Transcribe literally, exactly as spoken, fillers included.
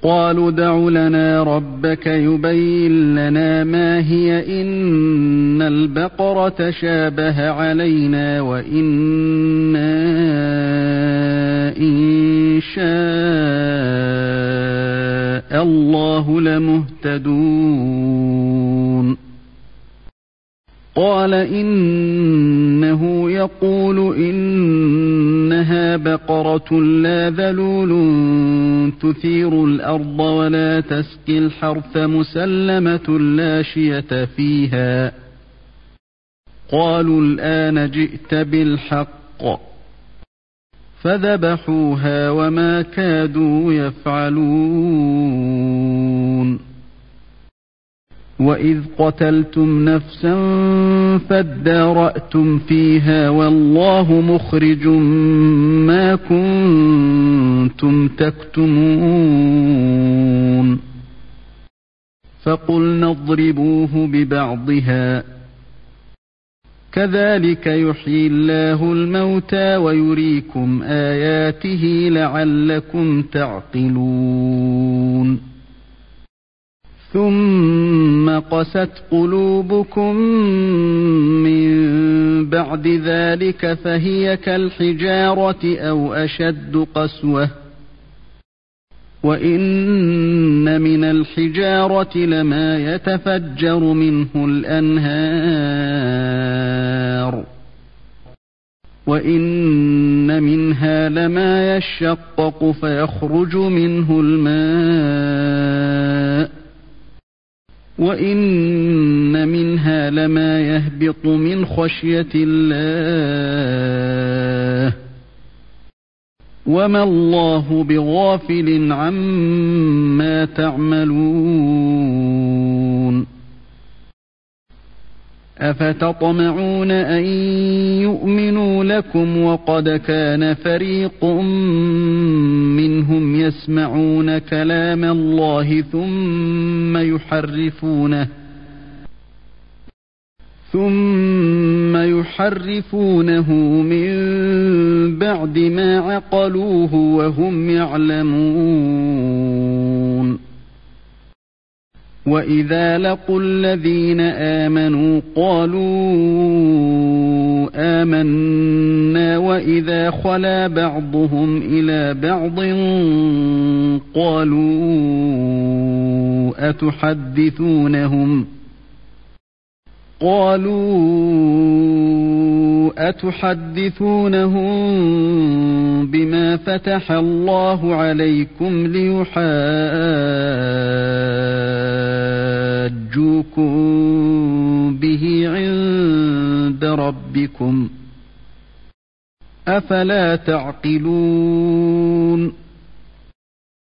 قالوا ادع لنا ربك يبين لنا ما هي إن البقرة شابه علينا وإنا إن شاء الله لمهتدون قال إنه يقول إنها بقرة لا ذلول تثير الأرض ولا تسقي الحرث مسلمة لا شية فيها قالوا الآن جئت بالحق فذبحوها وما كادوا يفعلون وإذ قتلتم نفسا فادارأتم فيها والله مخرج ما كنتم تكتمون فقلنا اضربوه ببعضها كذلك يحيي الله الموتى ويريكم آياته لعلكم تعقلون ثم قست قلوبكم من بعد ذلك فهي كالحجارة أو أشد قسوة وإن من الحجارة لما يتفجر منه الأنهار وإن منها لما يشقق فيخرج منه الماء وإن منها لما يهبط من خشية الله وما الله بغافل عما تعملون أفتطمعون أن يؤمنوا لكم وقد كان فريق منهم يسمعون كلام الله ثم يحرفونه ثم يحرفونه من بعد ما عقلوه وهم يعلمون وإذا لقوا الذين آمنوا قالوا آمنا وإذا خلا بعضهم إلى بعض قالوا أتحدثونهم قالوا أتحدثونهم بما فتح الله عليكم ليحاجوكم به عند ربكم أفلا تعقلون